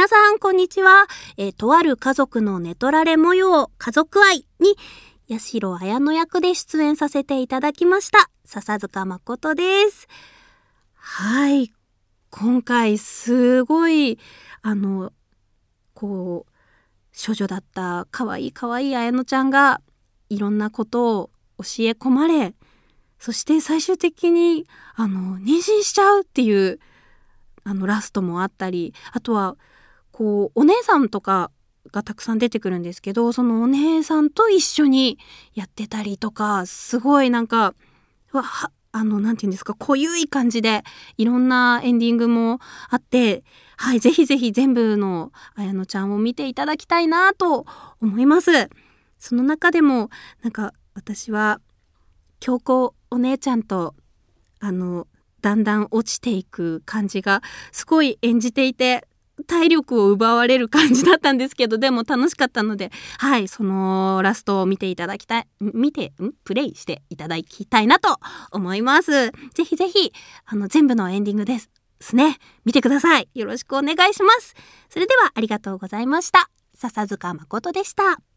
皆さんこんにちは。とある家族の寝取られ模様、家族愛に八代彩乃役で出演させていただきました笹塚誠です。はい、今回すごい処女だった可愛い彩乃ちゃんがいろんなことを教え込まれ、そして最終的に妊娠しちゃうっていうラストもあったり、あとはお姉さんとかがたくさん出てくるんですけど、そのお姉さんと一緒にやってたりとか、すごいなんていうんですか、濃ゆい感じでいろんなエンディングもあって、はい、ぜひぜひ全部の彩乃ちゃんを見ていただきたいなと思います。その中でも私は京子お姉ちゃんとだんだん落ちていく感じがすごい演じていて、体力を奪われる感じだったんですけど、でも楽しかったので、はい、そのラストをプレイしていただきたいなと思います。ぜひぜひ全部のエンディングですね、見てください。よろしくお願いします。それではありがとうございました。笹塚誠でした。